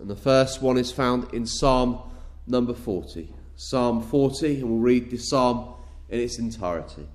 And the first one is found in Psalm number 40. Psalm 40, and we'll read this psalm in its entirety.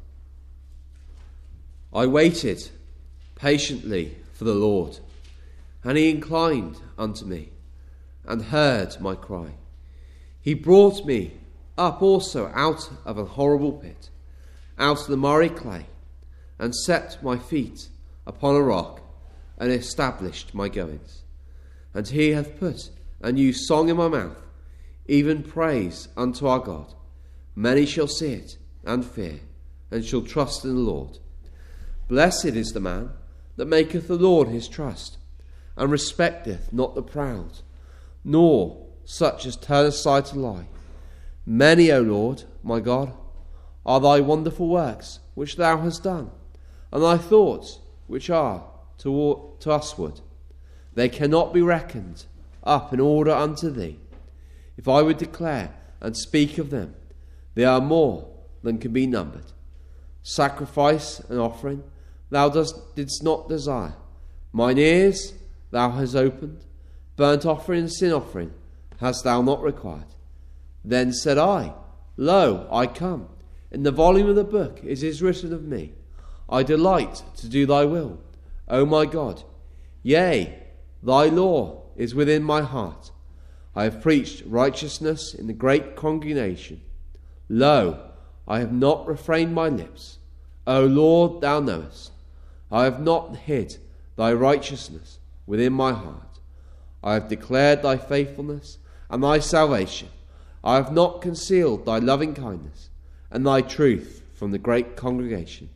I waited patiently for the Lord, and he inclined unto me, and heard my cry. He brought me up also out of a horrible pit, out of the miry clay, and set my feet upon a rock, and established my goings. And he hath put a new song in my mouth, even praise unto our God. Many shall see it, and fear, and shall trust in the Lord. Blessed is the man that maketh the Lord his trust, and respecteth not the proud, nor such as turn aside to lie. Many, O Lord, my God, are thy wonderful works which thou hast done, and thy thoughts which are to usward. They cannot be reckoned up in order unto thee. If I would declare and speak of them, they are more than can be numbered. Sacrifice and offering thou didst not desire. Mine ears thou hast opened. Burnt offering and sin offering hast thou not required. Then said I, Lo, I come. In the volume of the book it is written of me. I delight to do thy will, O my God. Yea, thy law is within my heart. I have preached righteousness in the great congregation. Lo, I have not refrained my lips. O Lord, thou knowest. I have not hid thy righteousness within my heart. I have declared thy faithfulness and thy salvation. I have not concealed thy loving kindness and thy truth from the great congregation.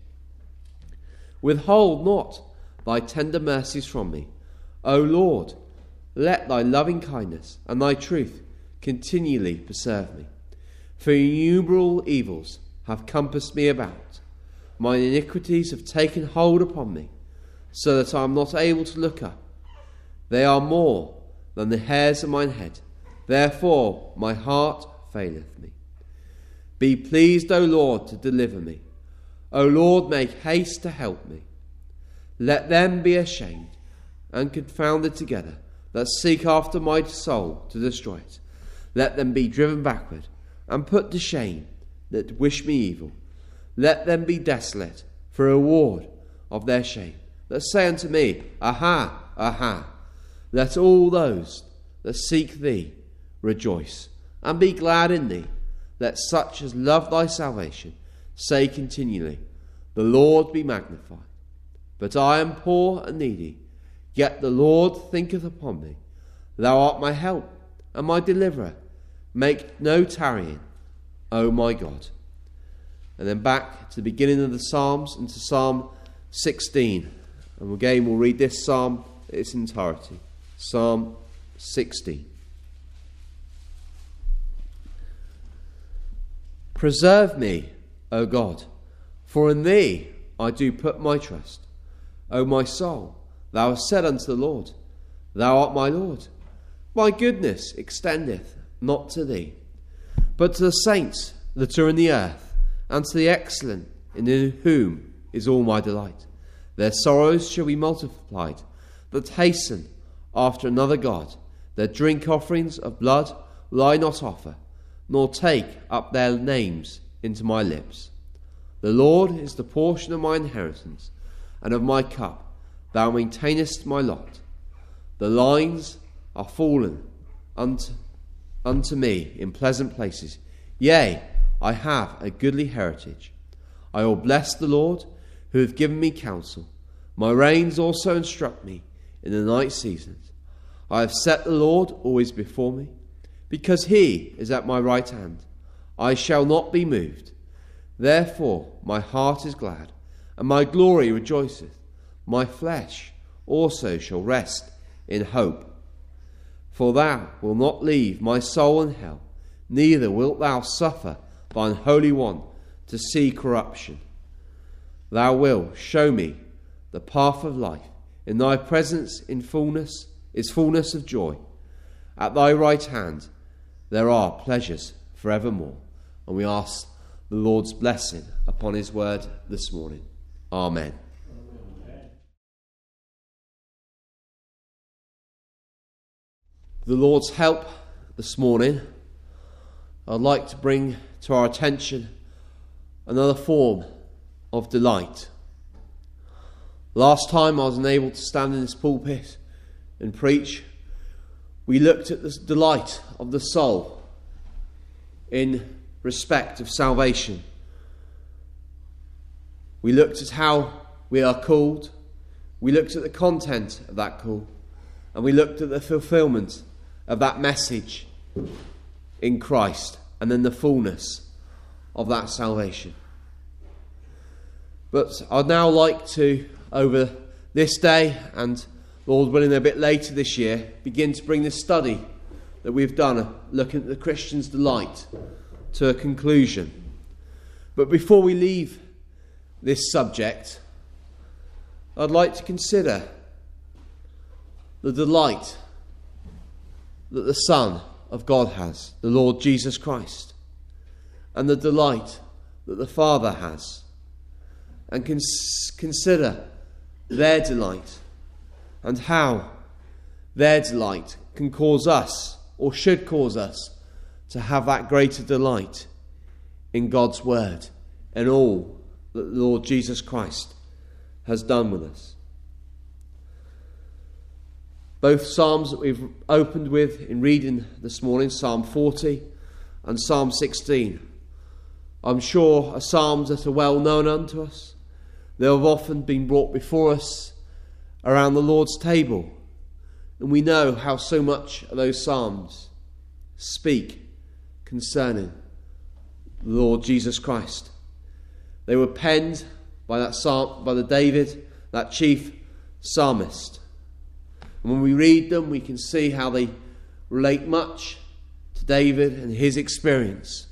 Withhold not thy tender mercies from me. O Lord, let thy loving kindness and thy truth continually preserve me. For innumerable evils have compassed me about. Mine iniquities have taken hold upon me, so that I am not able to look up. They are more than the hairs of mine head. Therefore my heart faileth me. Be pleased, O Lord, to deliver me. O Lord, make haste to help me. Let them be ashamed and confounded together that seek after my soul to destroy it. Let them be driven backward and put to shame that wish me evil. Let them be desolate for a reward of their shame, that say unto me, Aha, aha. Let all those that seek thee rejoice, and be glad in thee. Let such as love thy salvation say continually, The Lord be magnified. But I am poor and needy, yet the Lord thinketh upon me. Thou art my help and my deliverer. Make no tarrying, O my God. And then back to the beginning of the Psalms, into Psalm 16. And again we'll read this psalm in its entirety. Psalm 16. Preserve me, O God, for in thee I do put my trust. O my soul, thou hast said unto the Lord, Thou art my Lord. My goodness extendeth not to thee, but to the saints that are in the earth, and to the excellent, in whom is all my delight. Their sorrows shall be multiplied, that hasten after another God. Their drink offerings of blood will I not offer, nor take up their names into my lips. The Lord is the portion of my inheritance, and of my cup. Thou maintainest my lot. The lines are fallen unto me in pleasant places. Yea, I have a goodly heritage. I will bless the Lord, who hath given me counsel. My reins also instruct me in the night seasons. I have set the Lord always before me. Because he is at my right hand, I shall not be moved. Therefore my heart is glad, and my glory rejoiceth. My flesh also shall rest in hope. For thou wilt not leave my soul in hell, neither wilt thou suffer thine Holy One to see corruption. Thou wilt show me the path of life. In thy presence is fullness of joy. At thy right hand there are pleasures forevermore. And we ask the Lord's blessing upon his word this morning. Amen. With the Lord's help this morning, I'd like to bring to our attention another form of delight. Last time I was unable to stand in this pulpit and preach, we looked at the delight of the soul in respect of salvation. We looked at how we are called, we looked at the content of that call, and we looked at the fulfillment of that message in Christ, and then the fullness of that salvation. But I'd now like to, over this day, and Lord willing a bit later this year, begin to bring this study that we've done, looking at the Christian's delight, to a conclusion. But before we leave this subject, I'd like to consider the delight that the Son of God has, the Lord Jesus Christ, and the delight that the Father has, and consider their delight and how their delight can cause us, or should cause us, to have that greater delight in God's Word and all that the Lord Jesus Christ has done with us. Both Psalms that we've opened with in reading this morning, Psalm 40 and Psalm 16, I'm sure are Psalms that are well known unto us. They have often been brought before us around the Lord's table, and we know how so much of those Psalms speak concerning the Lord Jesus Christ. They were penned by the David, that chief psalmist. And when we read them, we can see how they relate much to David and his experience.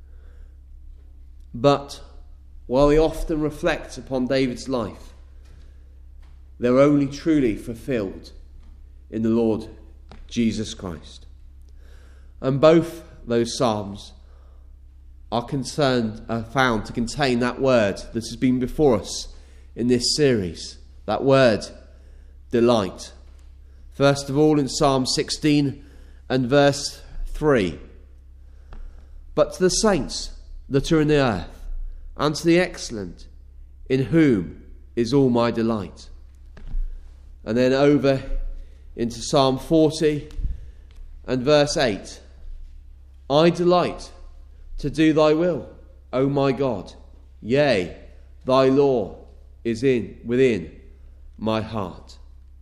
But while they often reflect upon David's life, they're only truly fulfilled in the Lord Jesus Christ. And both those psalms are found to contain that word that has been before us in this series, that word, delight. First of all, in Psalm 16 and verse 3, but to the saints that are in the earth, and to the excellent, in whom is all my delight. And then over into Psalm 40 and verse 8, I delight to do thy will, O my God. Yea, thy law is within my heart.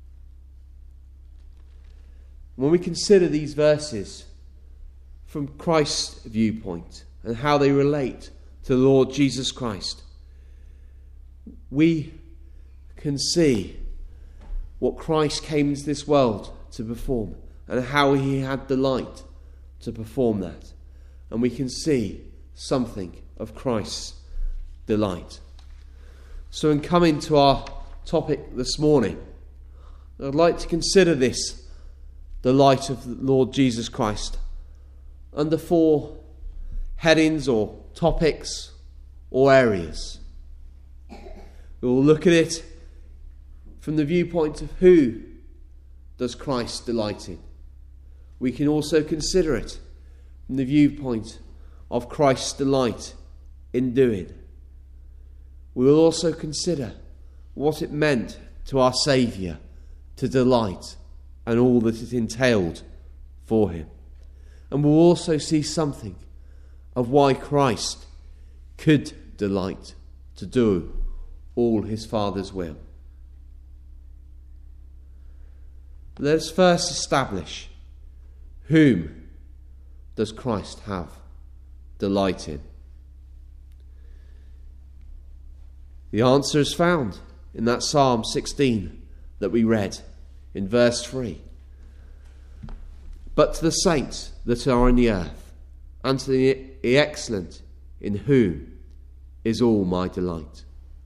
When we consider these verses from Christ's viewpoint and how they relate to the Lord Jesus Christ, we can see what Christ came into this world to perform and how he had delight to perform that. And we can see something of Christ's delight. So in coming to our topic this morning, I'd like to consider this delight of the Lord Jesus Christ under 4 headings or topics or areas. We will look at it from the viewpoint of who does Christ delight in. We can also consider it from the viewpoint of Christ's delight in doing. We will also consider what it meant to our Saviour to delight and all that it entailed for him. And we'll also see something of why Christ could delight to do all his Father's will. Let us first establish, whom does Christ have delight in? The answer is found in that Psalm 16 that we read in verse 3. But to the saints that are in the earth, and to the excellent, in whom is all my delight.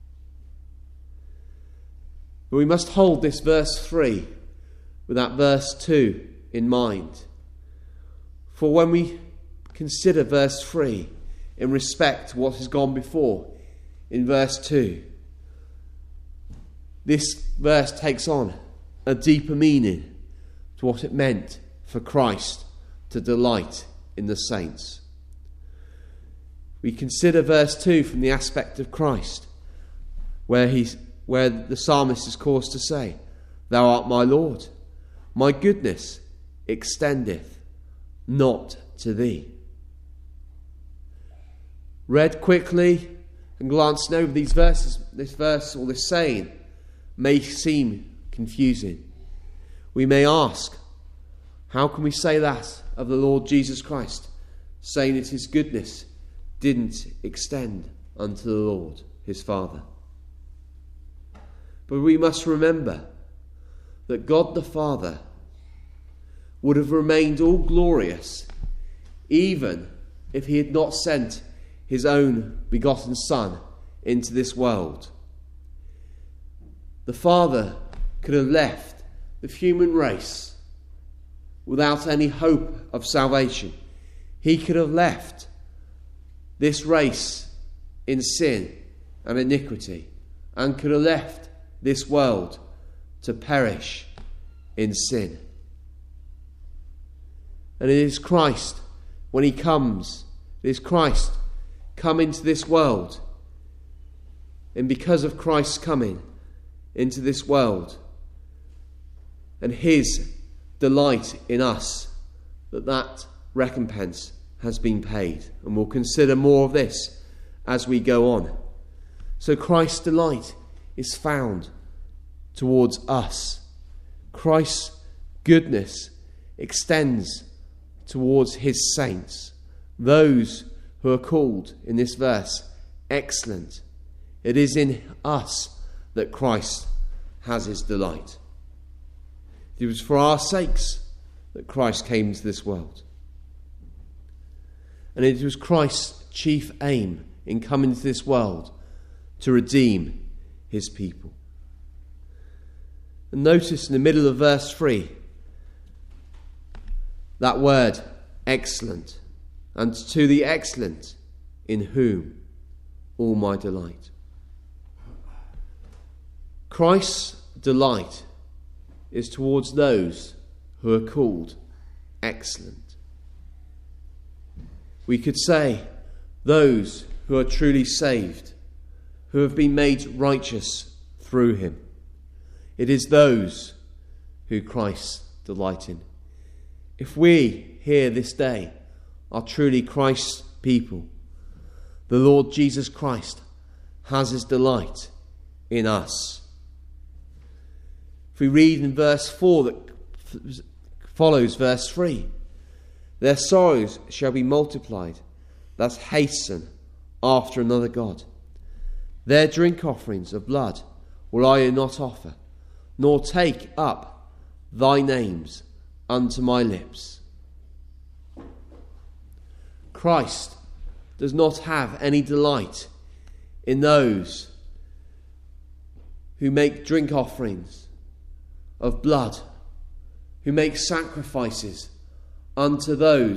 But we must hold this verse 3 with that verse 2 in mind. For when we consider verse 3 in respect to what has gone before in verse 2, this verse takes on a deeper meaning to what it meant for Christ to delight in the saints. We consider verse 2 from the aspect of Christ, where the psalmist is caused to say, "Thou art my Lord, my goodness extendeth not to thee." Read quickly and glancing over these verses, this verse or this saying may seem confusing. We may ask, how can we say that of the Lord Jesus Christ, saying that his goodness didn't extend unto the Lord, his Father? But we must remember that God the Father would have remained all glorious even if he had not sent his own begotten Son into this world. The Father could have left the human race without any hope of salvation. He could have left this race in sin and iniquity, and could have left this world to perish in sin. And it is Christ, when he comes, it is Christ come into this world. And because of Christ's coming into this world and his delight in us, that recompense has been paid. And we'll consider more of this as we go on. So Christ's delight is found towards us. Christ's goodness extends towards his saints, those who are called in this verse excellent. It is in us that Christ has his delight. It was for our sakes that Christ came into this world. And it was Christ's chief aim in coming to this world to redeem his people. And notice in the middle of verse 3, that word, excellent. And to the excellent, in whom all my delight. Christ's delight is towards those who are called excellent. We could say those who are truly saved, who have been made righteous through him. It is those who Christ delight in. If we here this day are truly Christ's people, the Lord Jesus Christ has his delight in us. If we read in verse 4 that follows verse 3, their sorrows shall be multiplied that hasten after another God. Their drink offerings of blood will I not offer, nor take up thy names unto my lips. Christ does not have any delight in those who make drink offerings of blood, who make sacrifices unto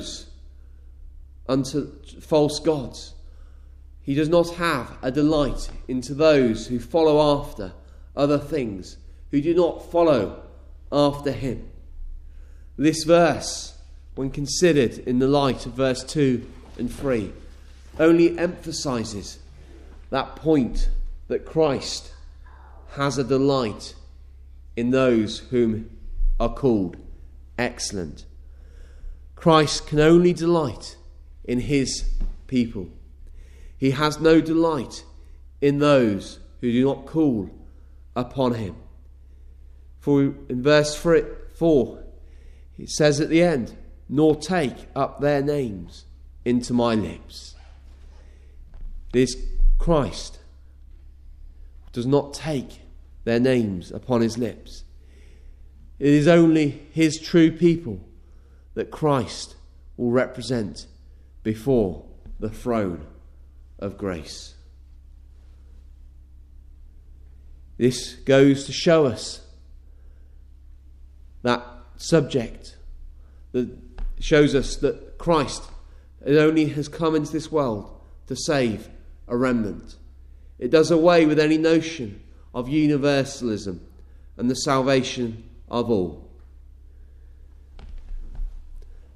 false gods. He does not have a delight into those who follow after other things, who do not follow after him. This verse, when considered in the light of verse 2 and 3, only emphasises that point that Christ has a delight in those whom are called excellent. Christ can only delight in his people. He has no delight in those who do not call upon him. For in verse 4, it says at the end, nor take up their names into my lips. This Christ does not take their names upon his lips. It is only his true people that Christ will represent before the throne of grace. This goes to show us that subject, that shows us that Christ only has come into this world to save a remnant. It does away with any notion of universalism and the salvation of all.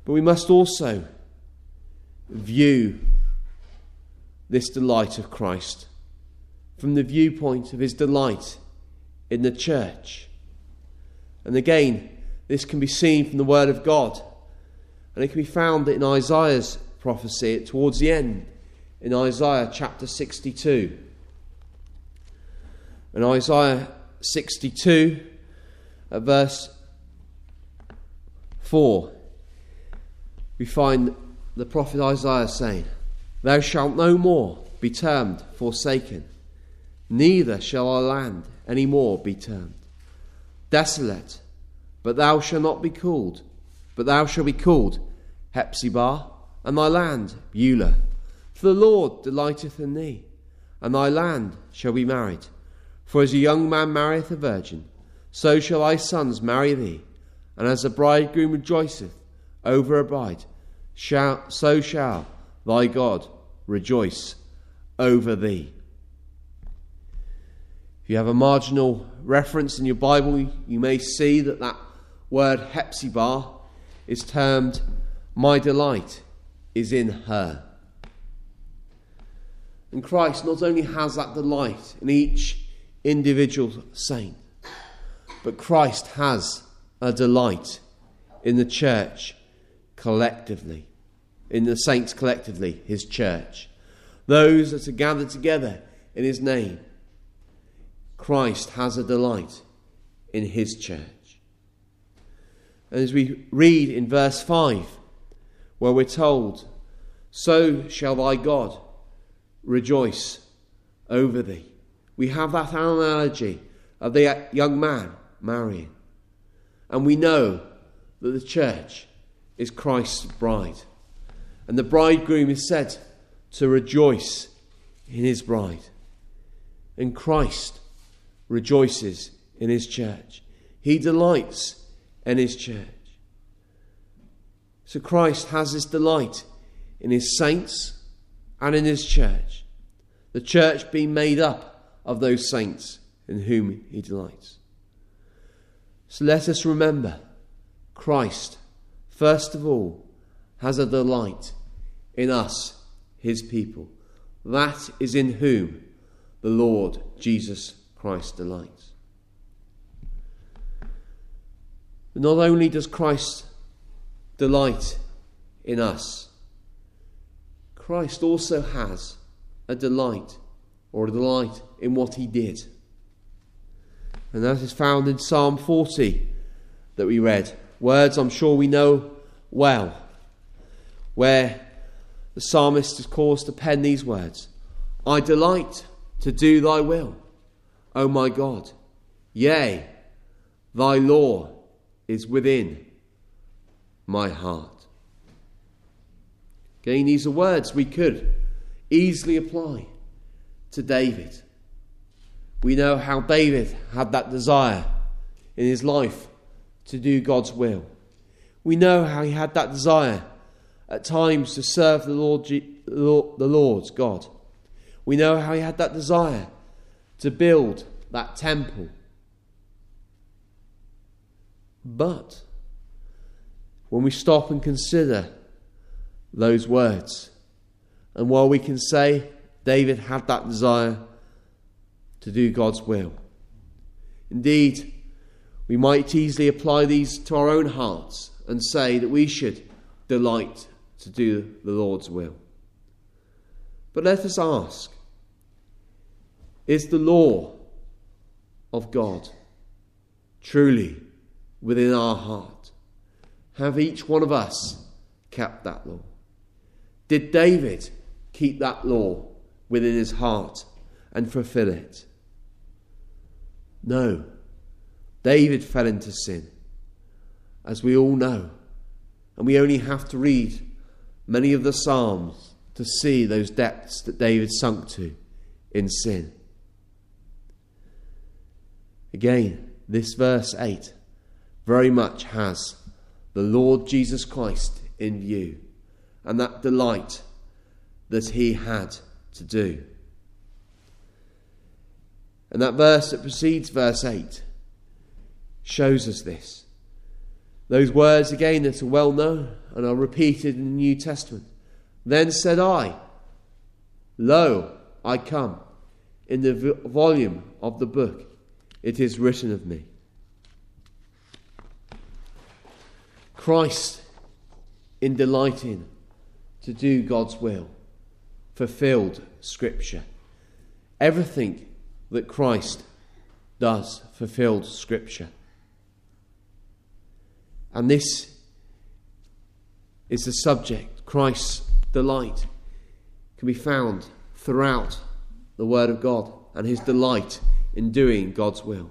But we must also view this delight of Christ from the viewpoint of his delight in the church. And again, this can be seen from the Word of God. And it can be found in Isaiah's prophecy towards the end, in Isaiah chapter 62. In Isaiah 62, at verse 4, we find the prophet Isaiah saying, "Thou shalt no more be termed forsaken, neither shall our land any more be termed desolate, but thou shalt not be called, but thou shalt be called Hephzibah, and thy land Beulah. For the Lord delighteth in thee, and thy land shall be married. For as a young man marrieth a virgin, so shall thy sons marry thee, and as a bridegroom rejoiceth over a bride, so shall thy God rejoice over thee." If you have a marginal reference in your Bible, you may see that word Hephzibah is termed, "My delight is in her." And Christ not only has that delight in each individual saint, but Christ has a delight in the church collectively, in the saints collectively, his church. Those that are gathered together in his name. Christ has a delight in his church. And as we read in verse 5, where we're told, "So shall thy God rejoice over thee," we have that analogy of the young man marrying. And we know that the church is Christ's bride. And the bridegroom is said to rejoice in his bride. And Christ rejoices in his church. He delights in his church. So Christ has his delight in his saints and in his church. The church being made up of those saints in whom he delights. So let us remember, Christ, first of all, has a delight in us, his people. That is in whom the Lord Jesus Christ delights. But not only does Christ delight in us, Christ also has a delight in what he did. And that is found in Psalm 40 that we read. Words I'm sure we know well, where the psalmist is caused to pen these words: "I delight to do thy will, O my God. Yea, thy law is within my heart." Again, these are words we could easily apply to David. We know how David had that desire in his life to do God's will. We know how he had that desire at times to serve the Lord's God. We know how he had that desire to build that temple. But when we stop and consider those words, and while we can say David had that desire to do God's will, indeed, we might easily apply these to our own hearts and say that we should delight to do the Lord's will. But let us ask, is the law of God truly within our heart? Have each one of us kept that law? Did David keep that law within his heart and fulfill it? No. David fell into sin, as we all know. And we only have to read many of the Psalms to see those depths that David sunk to in sin. Again, this verse 8 very much has the Lord Jesus Christ in view, and that delight that he had to do. And that verse that precedes verse 8 shows us this, Those words again that are well known and are repeated in the New Testament. Then said I, Lo, I come. In the volume of the book it is written of me. Christ, in delighting to do God's will, fulfilled Scripture. Everything that Christ does fulfilled Scripture. And this is the subject. Christ's delight can be found throughout the Word of God, and his delight in doing God's will.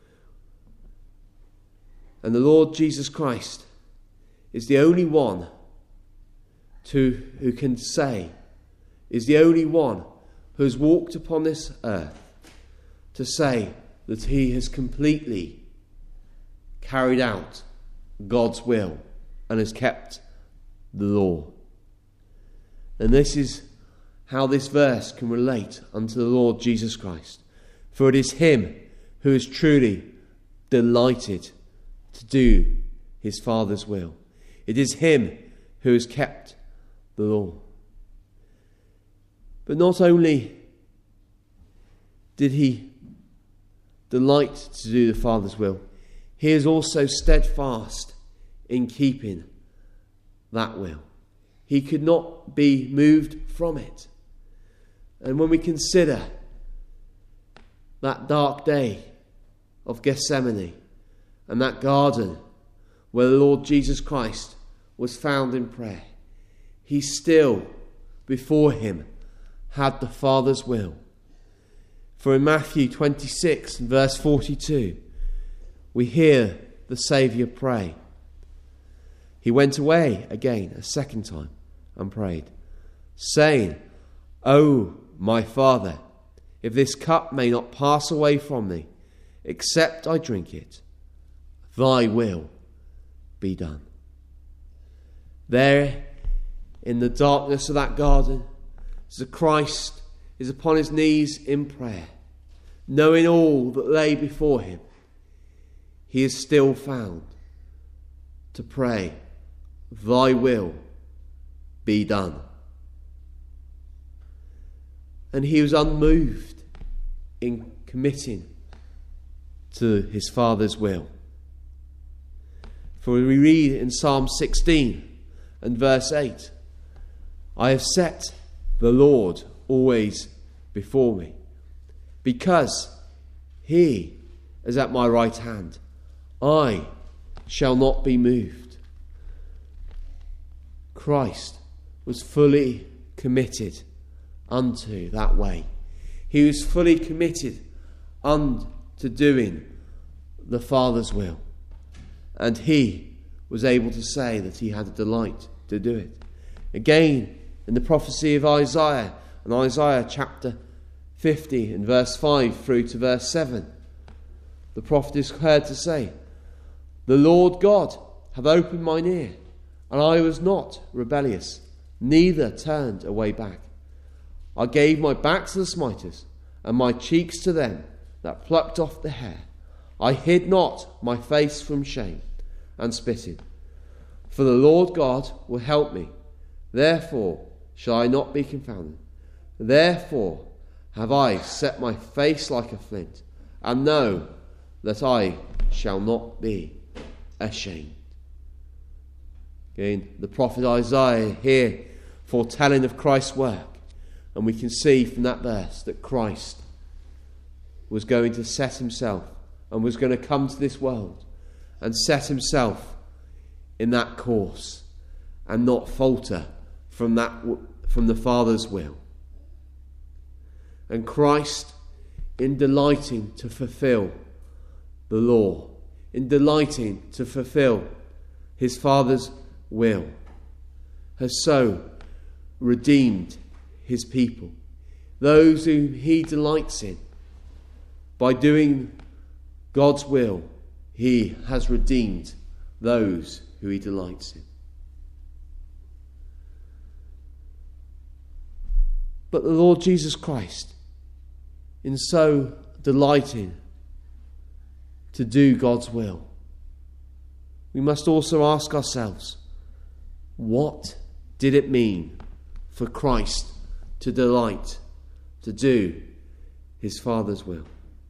And the Lord Jesus Christ is the only one who can say, is the only one who has walked upon this earth to say that he has completely carried out God's will and has kept the law. And this is how this verse can relate unto the Lord Jesus Christ. For it is him who is truly delighted to do his Father's will. It is him who has kept the law. But not only did he delight to do the Father's will, he is also steadfast in keeping that will. He could not be moved from it. And when we consider that dark day of Gethsemane and that garden where the Lord Jesus Christ was found in prayer, he still, before him, had the Father's will. For in Matthew 26 and verse 42, we hear the Saviour pray. He went away again a second time and prayed, saying, O my Father, if this cup may not pass away from me, except I drink it, thy will be done. There, in the darkness of that garden, as Christ is upon his knees in prayer, knowing all that lay before him, he is still found to pray, thy will be done. And he was unmoved in committing to his Father's will. For we read in Psalm 16 and verse 8, I have set the Lord always before me, because he is at my right hand. I shall not be moved. Christ was fully committed unto that way. He was fully committed unto doing the Father's will. And he was able to say that he had a delight to do it. Again, in the prophecy of Isaiah, in Isaiah chapter 50 and verse 5 through to verse 7, the prophet is heard to say, The Lord God hath opened mine ear, and I was not rebellious, neither turned away back. I gave my back to the smiters, and my cheeks to them that plucked off the hair. I hid not my face from shame, and spitted. For the Lord God will help me, therefore shall I not be confounded. Therefore have I set my face like a flint, and know that I shall not be ashamed. Again, the prophet Isaiah here foretelling of Christ's work, and we can see from that verse that Christ was going to set himself and was going to come to this world and set himself in that course and not falter from the Father's will. And Christ, in delighting to fulfill the law, in delighting to fulfill his Father's will, has so redeemed his people, those whom he delights in. By doing God's will, he has redeemed those who he delights in. But the Lord Jesus Christ, in so delighting to do God's will, we must also ask ourselves, what did it mean for Christ to delight, to do his Father's will?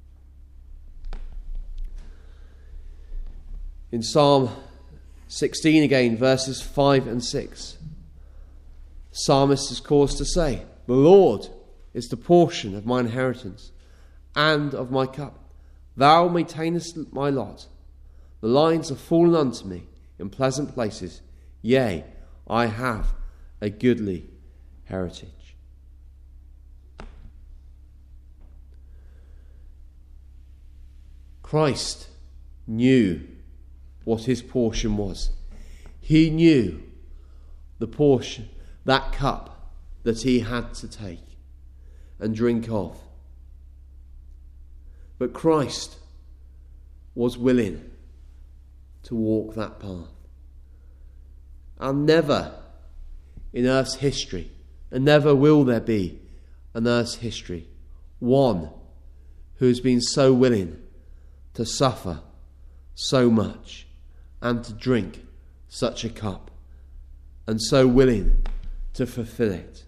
In Psalm 16 again, verses 5 and 6, the psalmist is caused to say, "The Lord is the portion of my inheritance and of my cup. Thou maintainest my lot. The lines are fallen unto me in pleasant places. Yea, I have a goodly heritage." Christ knew what his portion was. He knew the portion, that cup that he had to take and drink of. But Christ was willing to walk that path. And never in earth's history, and never will there be in earth's history, one who has been so willing to suffer so much and to drink such a cup, and so willing to fulfill it.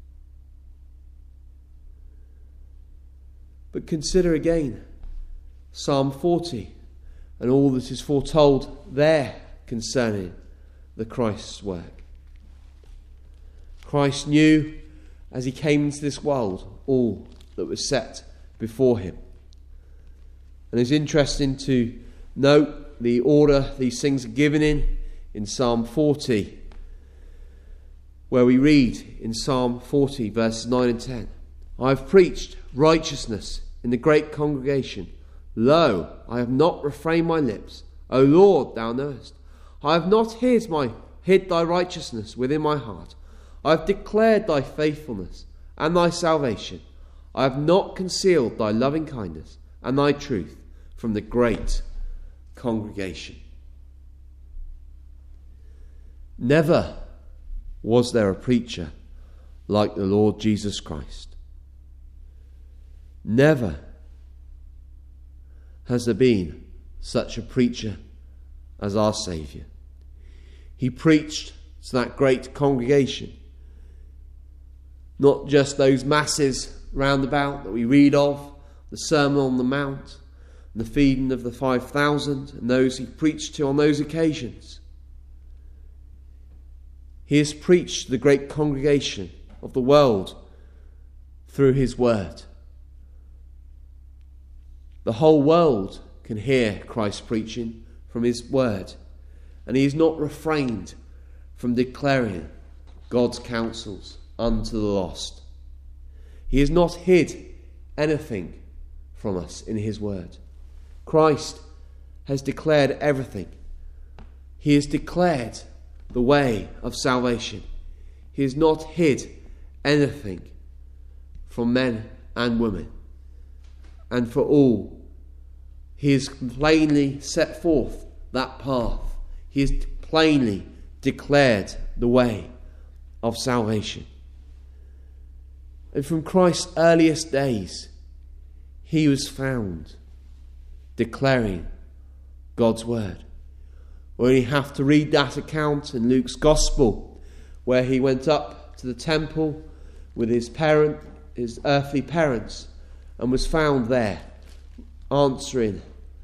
But consider again Psalm 40 and all that is foretold there concerning the Christ's work. Christ knew as he came into this world all that was set before him. And it's interesting to note the order these things are given in Psalm 40, where we read in Psalm 40 verses 9 and 10, "I have preached righteousness in the great congregation. Lo, I have not refrained my lips. O Lord, thou knowest. I have not hid thy righteousness within my heart. I have declared thy faithfulness and thy salvation. I have not concealed thy loving kindness and thy truth from the great congregation." Never was there a preacher like the Lord Jesus Christ. Never has there been such a preacher as our Saviour. He preached to that great congregation, not just those masses round about that we read of, the Sermon on the Mount, and the feeding of the 5,000, and those he preached to on those occasions. He has preached to the great congregation of the world through his word. The whole world can hear Christ preaching from his word, and he is not refrained from declaring God's counsels unto the lost. He has not hid anything from us in his word. Christ has declared everything. He has declared the way of salvation. He has not hid anything from men and women. And for all, he has plainly set forth that path. He has plainly declared the way of salvation. And from Christ's earliest days, he was found declaring God's word. We only have to read that account in Luke's Gospel, where he went up to the temple with his earthly parents, and was found there answering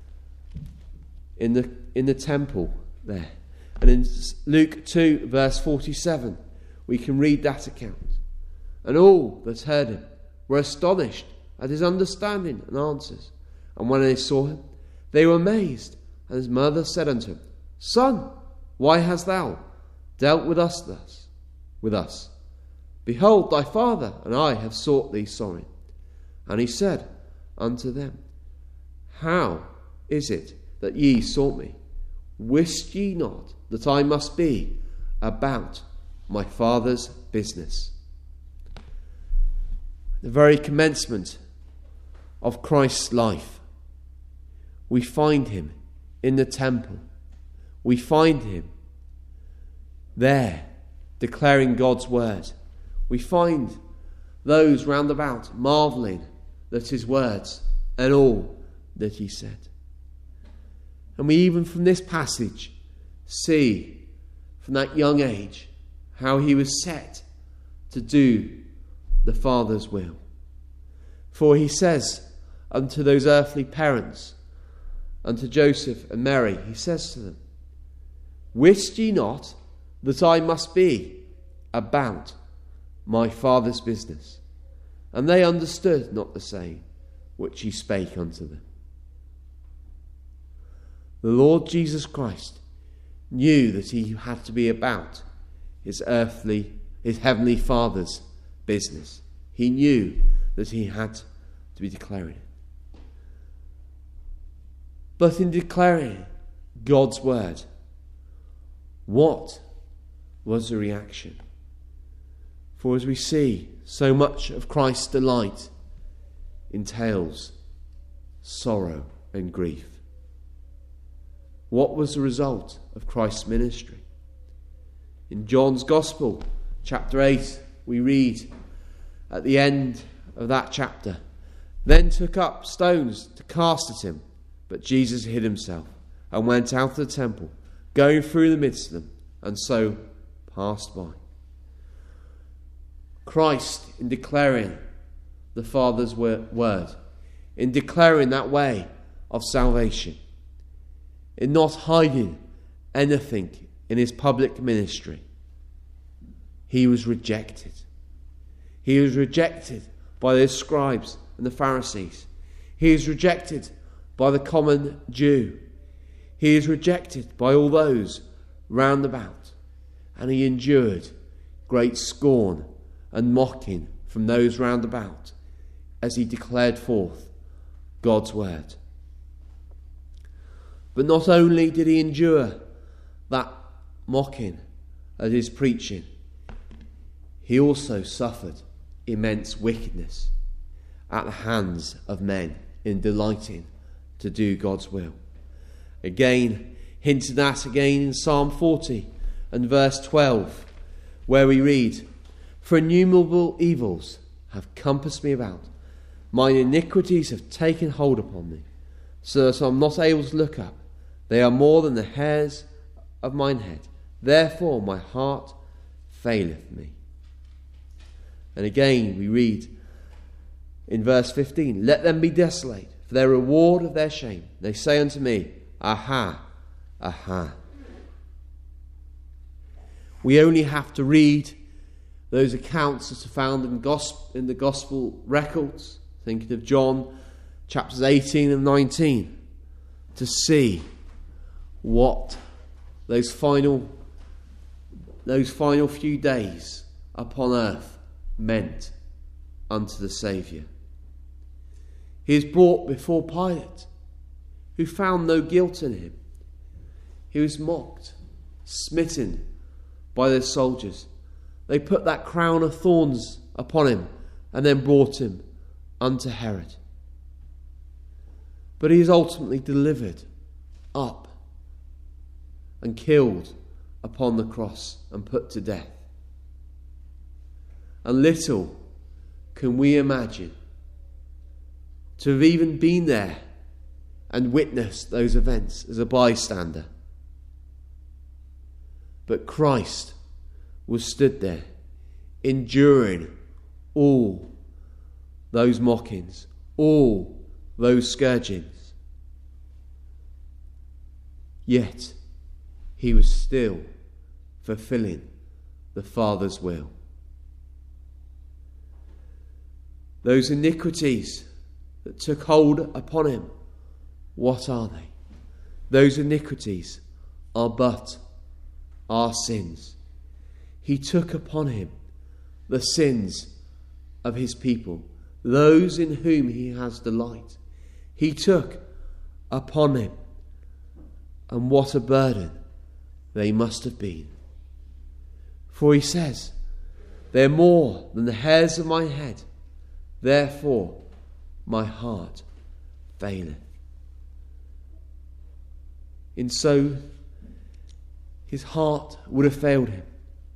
in the temple there. And in Luke 2 verse 47 we can read that account. And all that heard him were astonished at his understanding and answers. And when they saw him, they were amazed. And his mother said unto him, Son, why hast thou dealt with us thus? With us? Behold, thy father and I have sought thee sorry. And he said unto them, How is it that ye sought me? Wist ye not that I must be about my Father's business? The very commencement of Christ's life, we find him in the temple. We find him there declaring God's word. We find those round about marvelling at his words and all that he said. And we even from this passage see from that young age how he was set to do the Father's will. For he says unto those earthly parents, unto Joseph and Mary, he says to them, "Wist ye not that I must be about my Father's business?" And they understood not the saying which he spake unto them. The Lord Jesus Christ knew that he had to be about his heavenly Father's business. He knew that he had to be declaring it. But in declaring God's word, what was the reaction? For as we see, so much of Christ's delight entails sorrow and grief. What was the result of Christ's ministry? In John's Gospel, chapter 8, we read at the end of that chapter, "Then took up stones to cast at him, but Jesus hid himself and went out of the temple, going through the midst of them, and so passed by." Christ, in declaring the Father's word, in declaring that way of salvation, in not hiding anything in his public ministry, he was rejected. He was rejected by the scribes and the Pharisees. He is rejected by the common Jew. He is rejected by all those round about. And he endured great scorn and mocking from those round about as he declared forth God's word. But not only did he endure that mocking at his preaching, he also suffered immense wickedness at the hands of men in delighting to do God's will. Again, hinted at again in Psalm 40 and verse 12, where we read, "For innumerable evils have compassed me about. Mine iniquities have taken hold upon me, so that I am not able to look up. They are more than the hairs of mine head. Therefore my heart faileth me." And again we read in verse 15, "Let them be desolate, for their reward of their shame. They say unto me, Aha, aha." We only have to read those accounts that are found in the gospel records, thinking of John chapters 18 and 19, to see what those final few days upon earth meant unto the Saviour. He is brought before Pilate, who found no guilt in him. He was mocked, smitten by their soldiers. They put that crown of thorns upon him and then brought him unto Herod. But he is ultimately delivered up and killed upon the cross and put to death. And little can we imagine to have even been there and witnessed those events as a bystander. But Christ was stood there, enduring all those mockings, all those scourgings. Yet he was still fulfilling the Father's will. Those iniquities that took hold upon him, what are they? Those iniquities are but our sins. He took upon him the sins of his people, those in whom he has delight. He took upon him, and what a burden they must have been. For he says, "They're more than the hairs of my head, therefore my heart faileth." And so his heart would have failed him.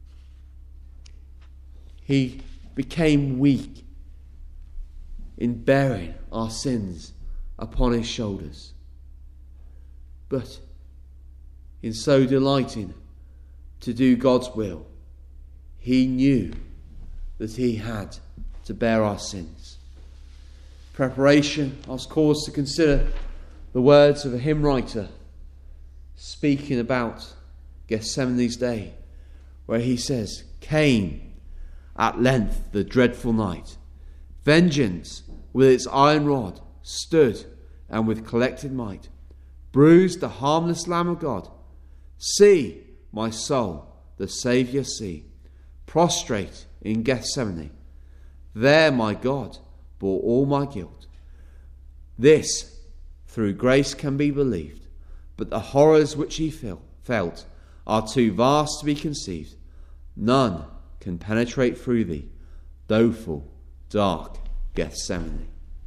He became weak in bearing our sins upon his shoulders. But in so delighting to do God's will, he knew that he had to bear our sins. Preparation, I was caused to consider the words of a hymn writer speaking about Gethsemane's day, where he says, "Came at length the dreadful night. Vengeance with its iron rod stood, and with collected might bruised the harmless Lamb of God. See, my soul, the Saviour see, prostrate in Gethsemane. There my God bore all my guilt. This through grace can be believed, but the horrors which he felt are too vast to be conceived. None can penetrate through thee, doleful, dark Gethsemane."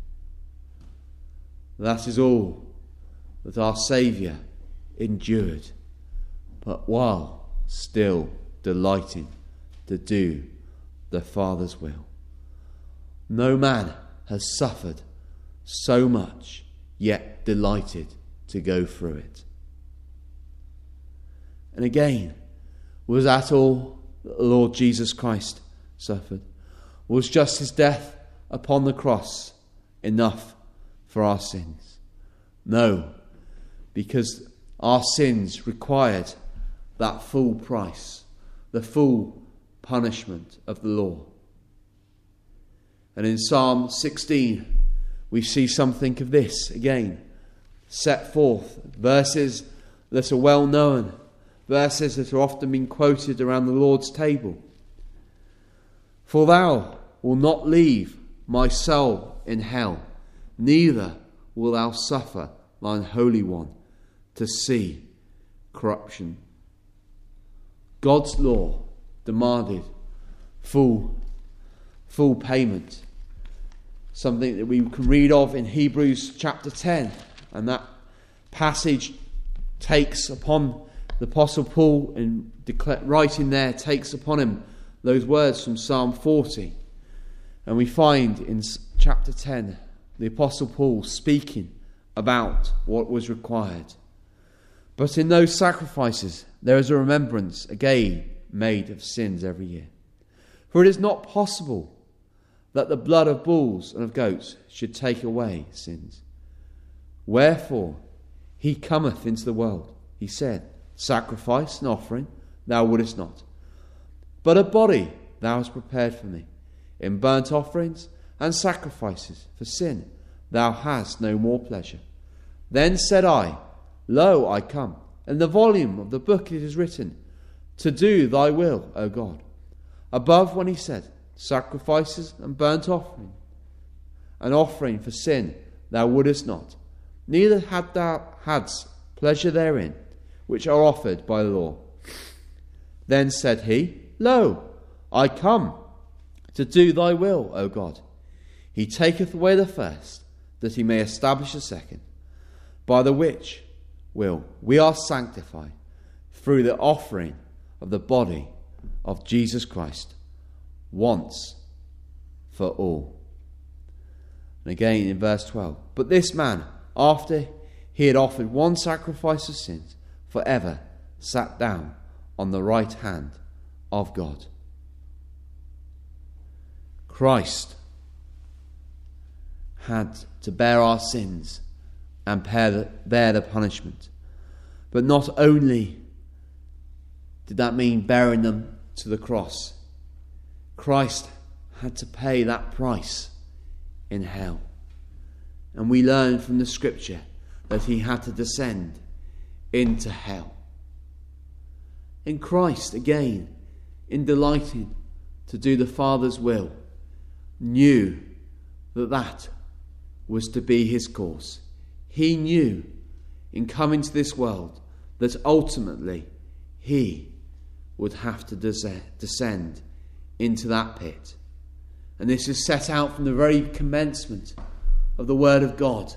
That is all that our Saviour endured, but while still delighting to do the Father's will. No man has suffered so much, yet delighted to go through it. And again, was that all that the Lord Jesus Christ suffered? Was just his death upon the cross enough for our sins? No, because our sins required that full price, the full punishment of the law. And in Psalm 16, we see something of this again set forth. Verses that are well known, verses that are often been quoted around the Lord's table. "For thou wilt not leave my soul in hell, neither wilt thou suffer thine Holy One to see corruption." God's law demanded full payment. Something that we can read of in Hebrews chapter 10. And that passage takes upon the Apostle Paul, in writing there, takes upon him those words from Psalm 40. And we find in chapter 10 the Apostle Paul speaking about what was required. But in those sacrifices there is a remembrance again made of sins every year. For it is not possible that the blood of bulls and of goats should take away sins. Wherefore he cometh into the world, he said, sacrifice and offering thou wouldest not, but a body thou hast prepared for me. In burnt offerings and sacrifices for sin thou hast no more pleasure. Then said I, Lo, I come. In the volume of the book it is written, to do thy will, O God. Above when he said, sacrifices and burnt offering, an offering for sin thou wouldest not, neither hadst pleasure therein, which are offered by the law. Then said he, Lo, I come to do thy will, O God. He taketh away the first, that he may establish the second, by the which will we are sanctified through the offering of the body of Jesus Christ once for all. And again in verse 12, but this man, after he had offered one sacrifice of sins forever, sat down on the right hand of God. Christ had to bear our sins and bear the punishment. But not only did that mean bearing them to the cross, Christ had to pay that price in hell. And we learn from the scripture that he had to descend into hell. And Christ, again, in delighting to do the Father's will, knew that that was to be his course. He knew in coming to this world that ultimately he would have to descend into that pit. And this is set out from the very commencement of the Word of God,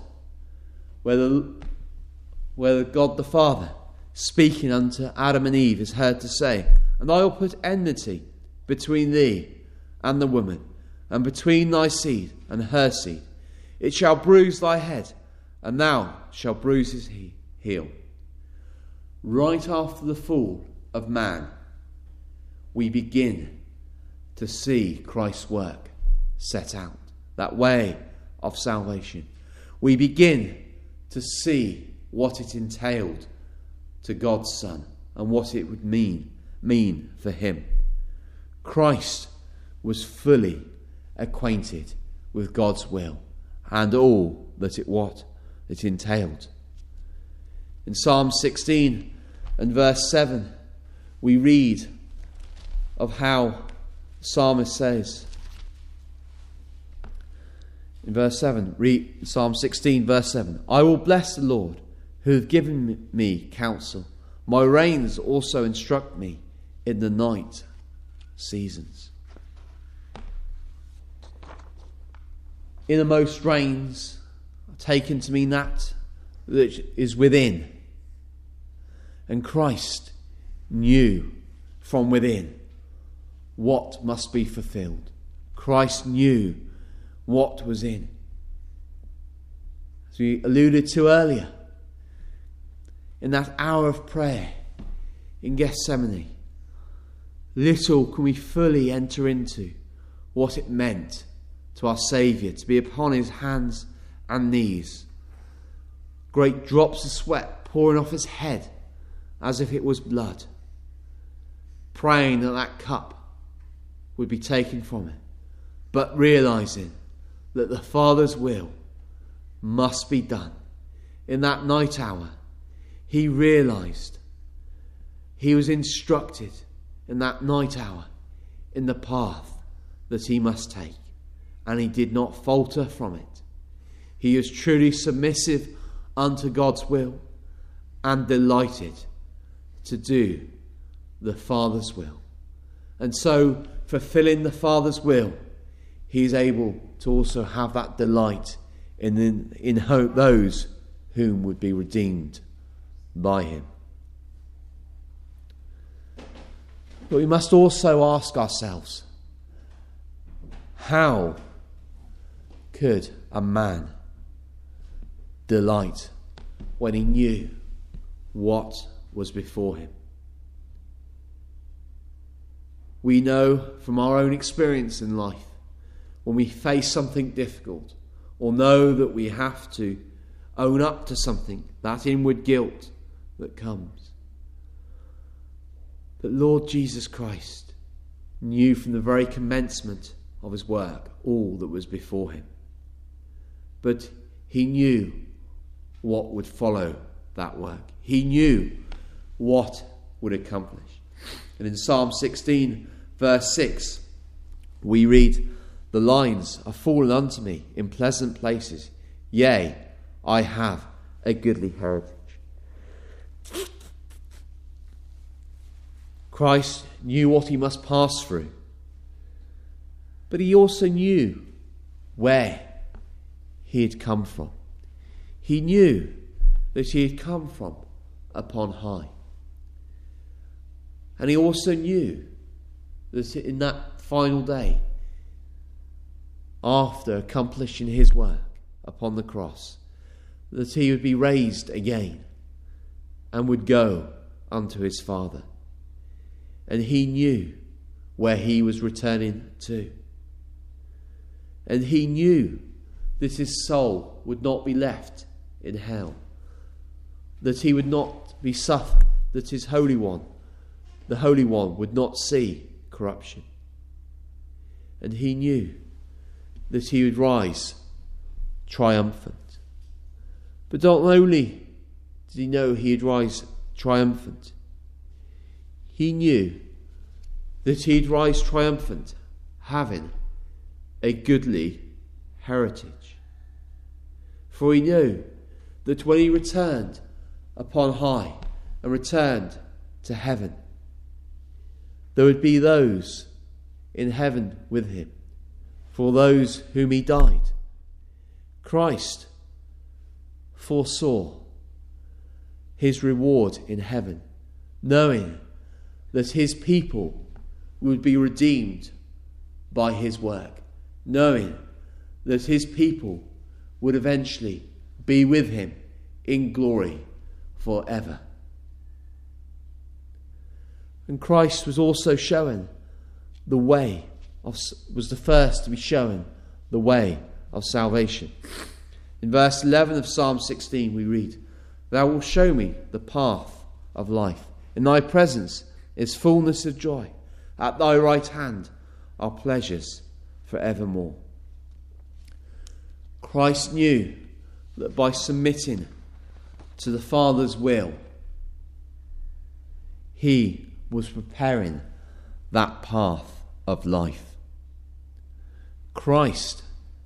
where God the Father, speaking unto Adam and Eve, is heard to say, And I will put enmity between thee and the woman, and between thy seed and her seed. It shall bruise thy head, and thou shalt bruise his heel. right after the fall of man, we begin to see Christ's work set out, that way of salvation. We begin to see what it entailed to God's Son and what it would mean for him. Christ was fully acquainted with God's will and all that it entailed. In Psalm 16 and verse 7, we read of how the psalmist says, in verse 7, read Psalm 16 verse 7, I will bless the Lord who hath given me counsel. My reins also instruct me in the night seasons. Innermost reins are taken to mean that which is within. And Christ knew from within what must be fulfilled. Christ knew what was in. As we alluded to earlier, in that hour of prayer in Gethsemane, little can we fully enter into what it meant to our Saviour to be upon his hands and knees, great drops of sweat pouring off his head as if it was blood, praying that that cup would be taken from him, but realising that the Father's will must be done. In that night hour, he realised, he was instructed in that night hour in the path that he must take, and he did not falter from it. He is truly submissive unto God's will and delighted to do the Father's will. And so, fulfilling the Father's will, he is able to also have that delight in hope those whom would be redeemed by him. But we must also ask ourselves, how could a man delight when he knew what was before him? We know from our own experience in life, when we face something difficult or know that we have to own up to something, that inward guilt that comes. But Lord Jesus Christ knew from the very commencement of his work all that was before him. But he knew what would follow that work. He knew what would accomplish. And in Psalm 16 verse 6 we read, the lines are fallen unto me in pleasant places. Yea, I have a goodly heritage. Christ knew what he must pass through, but he also knew where he had come from. He knew that he had come from upon high. And he also knew that in that final day, after accomplishing his work upon the cross, that he would be raised again and would go unto his Father. And he knew where he was returning to. And he knew that his soul would not be left in hell, that he would not be suffered, that his Holy One, the Holy One, would not see corruption. And he knew that he would rise triumphant. But not only did he know he would rise triumphant, he knew that he'd rise triumphant having a goodly heritage. For he knew that when he returned upon high and returned to heaven, there would be those in heaven with him, for those whom he died. Christ foresaw his reward in heaven, knowing that his people would be redeemed by his work, knowing that his people would eventually be with him in glory forever. And Christ was also shown the way was the first to be shown the way of salvation. In verse 11 of Psalm 16 we read, "Thou wilt show me the path of life. In thy presence is fullness of joy. At thy right hand are pleasures for evermore." Christ knew that by submitting to the Father's will, he was preparing that path of life. Christ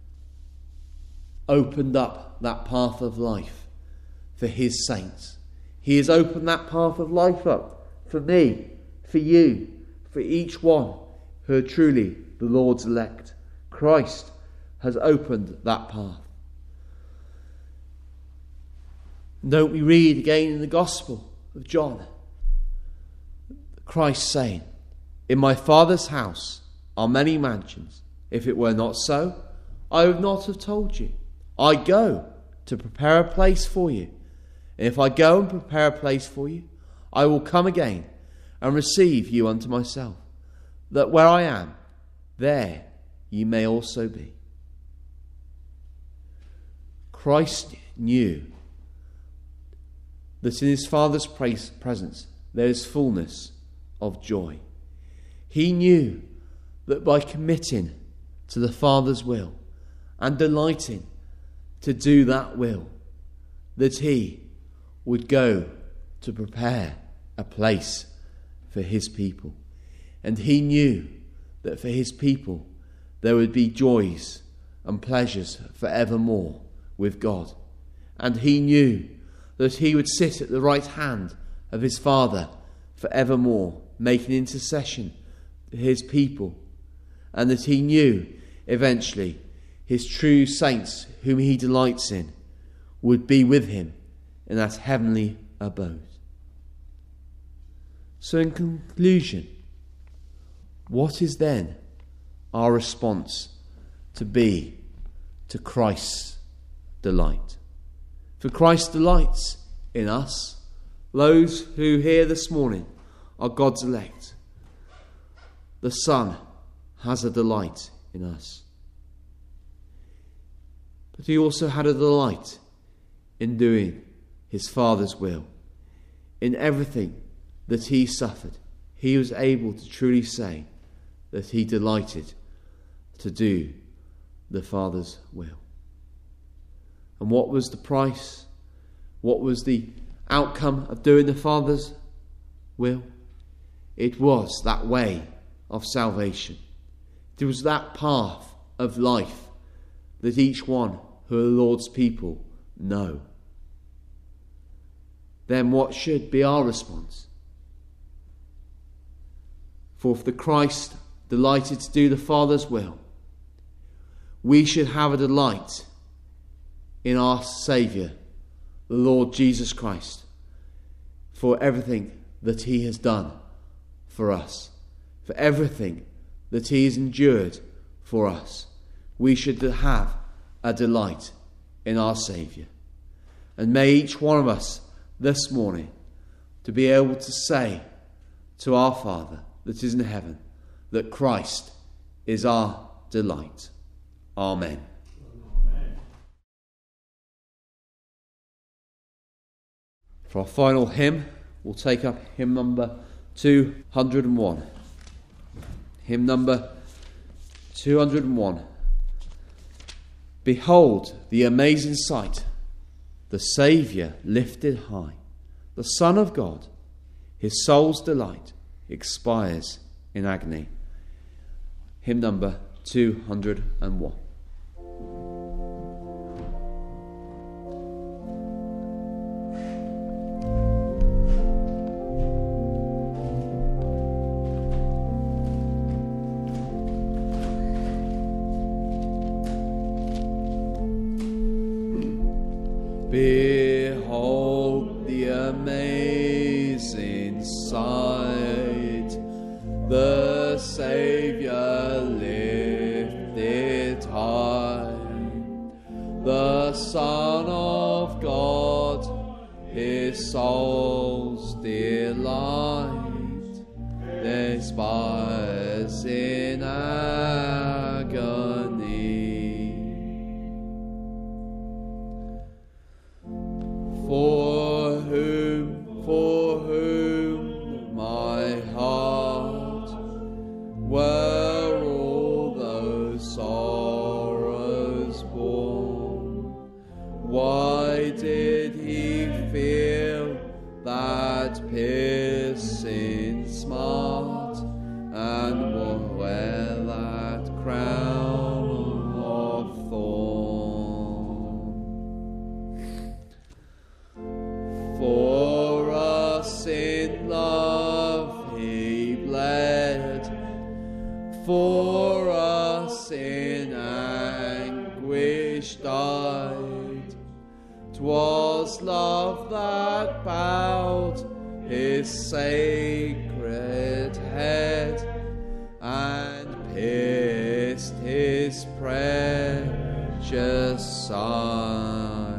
opened up that path of life for his saints. He has opened that path of life up for me, for you, for each one who are truly the Lord's elect. Christ has opened that path. Don't we read again in the Gospel of John, Christ saying, "In my Father's house are many mansions. If it were not so, I would not have told you. I go to prepare a place for you. And if I go and prepare a place for you, I will come again and receive you unto myself, that where I am, there ye may also be." Christ knew that in his Father's presence there is fullness of joy. He knew that by committing to the Father's will and delighting to do that will, that he would go to prepare a place for his people. And he knew that for his people there would be joys and pleasures forevermore with God. And he knew that he would sit at the right hand of his Father forevermore, making intercession for his people, and that he knew eventually his true saints, whom he delights in, would be with him in that heavenly abode. So in conclusion, what is then our response to be to Christ's delight? For Christ delights in us. Those who here this morning are God's elect. The Son has a delight in us. But he also had a delight in doing his Father's will. In everything that he suffered, he was able to truly say that he delighted to do the Father's will. And what was the price? What was the outcome of doing the Father's will? It was that way of salvation. It was that path of life that each one who are the Lord's people know. Then what should be our response? For if the Christ delighted to do the Father's will, we should have a delight in our Saviour, the Lord Jesus Christ, for everything that he has done for us, for everything that he has endured for us. We should have a delight in our Saviour. And may each one of us this morning to be able to say to our Father that is in heaven that Christ is our delight. Amen. For our final hymn, we'll take up hymn number 201. Hymn number 201. Behold the amazing sight, the Saviour lifted high, the Son of God, his soul's delight, expires in agony. Hymn number 201. Behold the amazing sight, the Saviour lifted high, the Son of God, his soul's delight, in agony. For whom my heart were all those sorrows born? Why did he feel that piercing smart and wear that crown of thorn? For us in love he bled, for us in anguish died. 'Twas love that bowed his sacred head and pierced his precious side.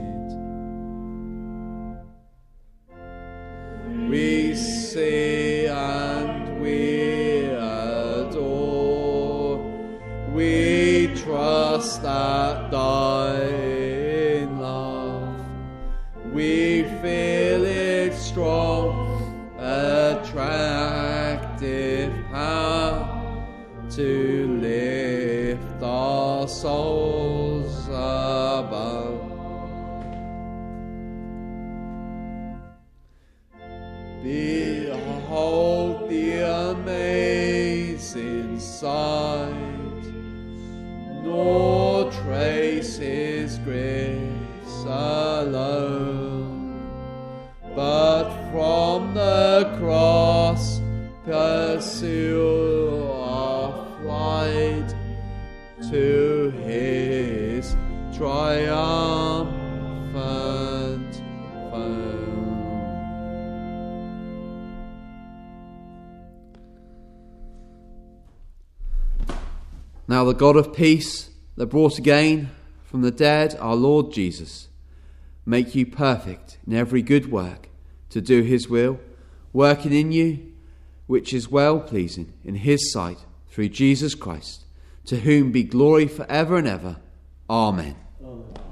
We see and we adore, we trust that dying love. We feel its strong, attractive power to lift our souls above. Behold the amazing sight, nor trace his grace alone, but from the cross pursue our flight to his triumphant throne. Now the God of peace, that brought again from the dead our Lord Jesus, make you perfect in every good work to do his will, working in you which is well-pleasing in his sight, through Jesus Christ, to whom be glory for ever and ever. Amen. Amen.